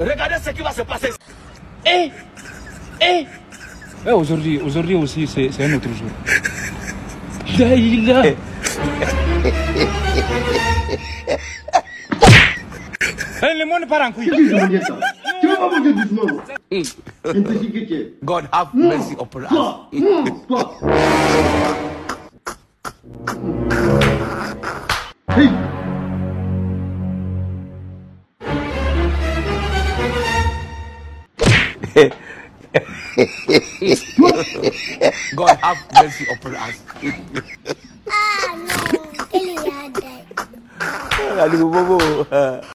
Regardez ce qui va se passer. Aujourd'hui aussi, c'est un autre jour. Daïla. Le monde part en couille. Tu vas pas manger doucement. God have mercy upon us. Hey. God have mercy upon us. Ah, no. Ele ia dar.